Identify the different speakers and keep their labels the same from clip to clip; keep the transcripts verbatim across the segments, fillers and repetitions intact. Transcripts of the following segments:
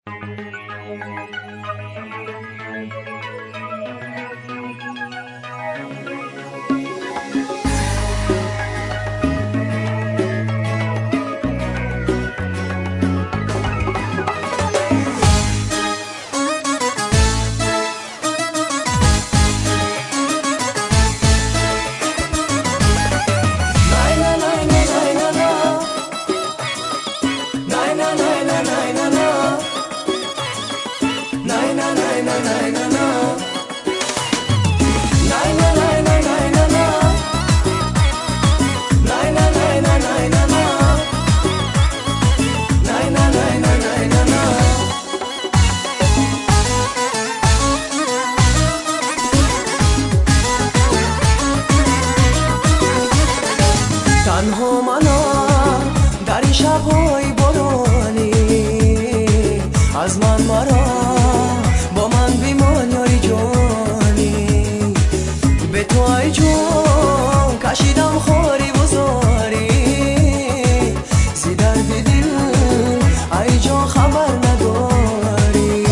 Speaker 1: تنها منم در این شب‌های بارانی، از من مرا با من بیمان یاری جانی. به تو ای جون کشیدم خاری بزاری، زی درد دل ای جان خبر نداری.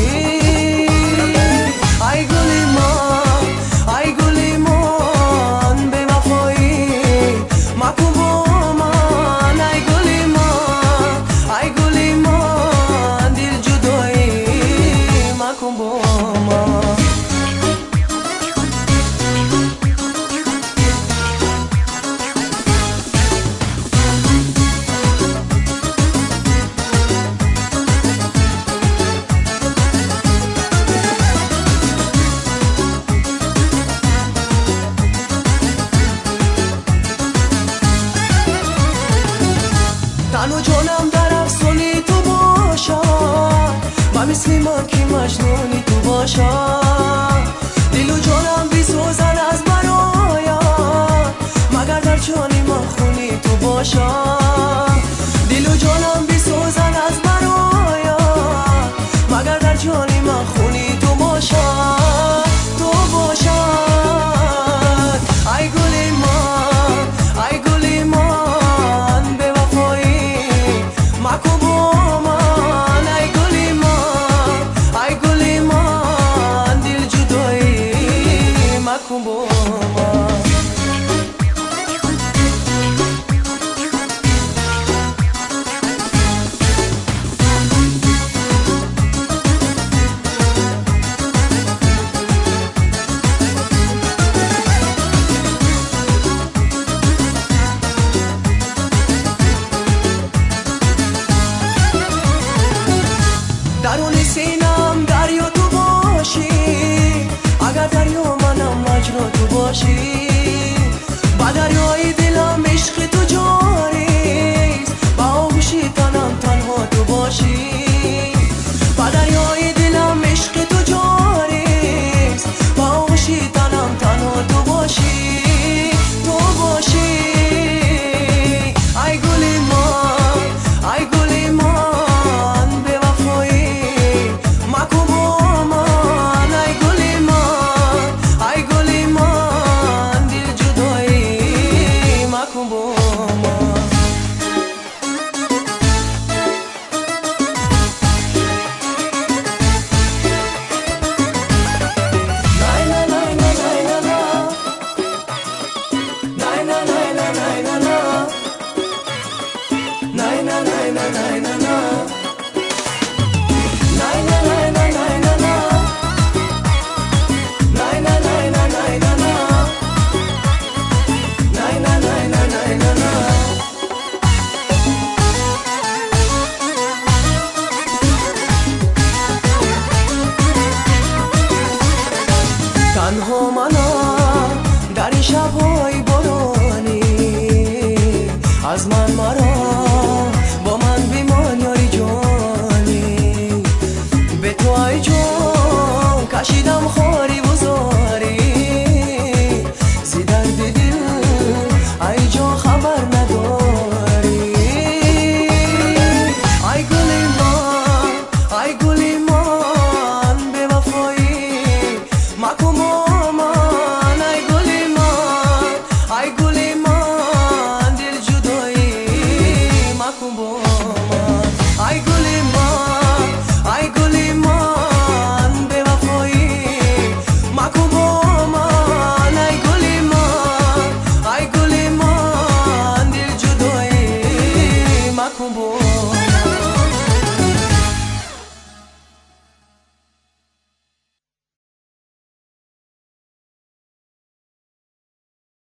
Speaker 1: ای گلی من ای گلی من به وفایی مکن با من. ای گلی من ای گلی من دل جدایی مکن با من. تن و جانم در افسونی تو باشم، من مثل من که مجنونی تو باشم. دل و جانم بیسوزن از برایم، مگر در جانی من خونی تو باشم. دل و جانم بیسوزن از برایم، مگر در جانی من خونی تو باشم. تو باشد ای گلی من ای گلی من به وفایی مکن با من. ای گلی من ای گلی من دل جدایی مکن با من. درون سینم دریا تو باشی، اگر دریا منم مجرا تو باشی. با دریای دلم عشق تو جاریست، با آغوشی تنم تنها تو باشی. با دریای دلم عشق تو جاریست، با آغوشی تنم تنها تو باشی. تو باشی ای گلی من ای گلی من به وفایی مکن با من. ای گلی من ای گلی من دل جدایی مکن با من. نکن